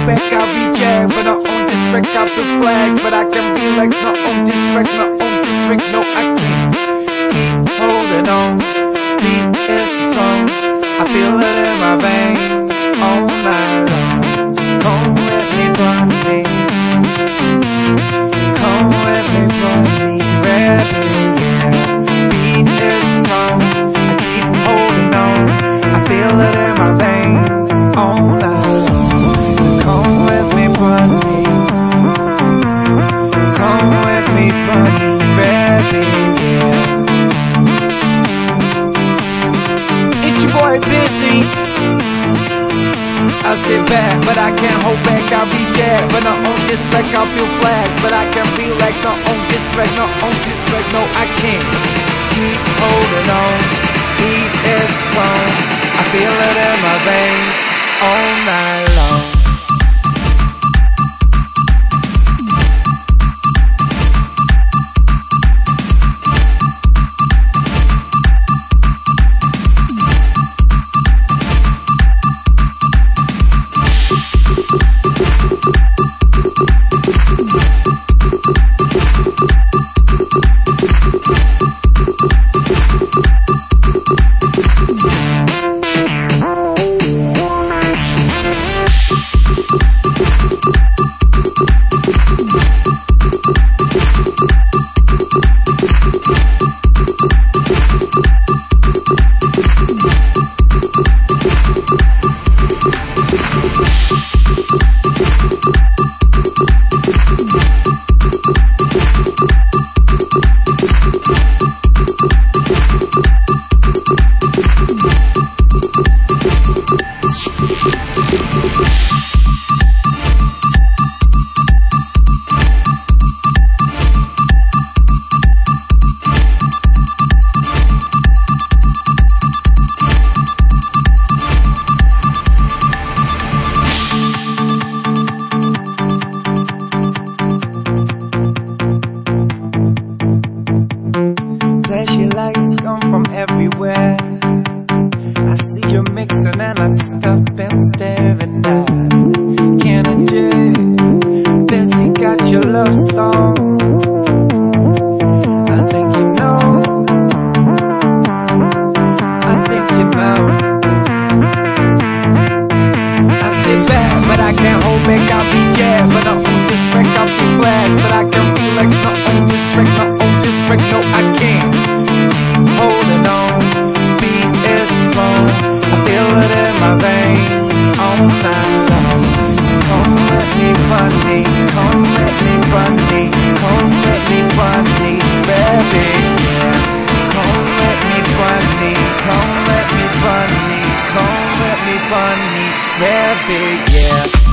hold back, I'll be jagged. But I own this track, I'll feel flags. But I can be like, no, own this track, no, own this track, no, I can't. Keep holding on, beat is the song. I feel it in my veins all night long. Come with me, bunny. Come with me, bunny, baby, yeah. Beat is the song, I keep holding on. I feel it in my veins all night long. So come with me, bunny. Come with me, bunny, baby, yeah. It's your boy Busy. I sit back, but I can't hold back, I'll be jacked. But not on this track, I'll feel flags. But I can feel like not on this track, not on this track, no, I can't. Keep holding on, beat is strong. I feel it in my veins all night long. Flashy lights come from everywhere. I see you mixing and I stop and staring at Kennedy. Busy got your love song. I think you know. I think you know. I sit back, but I can't hold back, I'll be jacked. But on this track, I'll be flags. But I can feel like not on this track, not on this track, no, I can't. Holding on, beat is strong. I feel it in my veins all night long. Come let me bunny, come let me bunny, come let me bunny, baby, yeah. Come let me bunny, come let me bunny, come let me bunny, baby, yeah.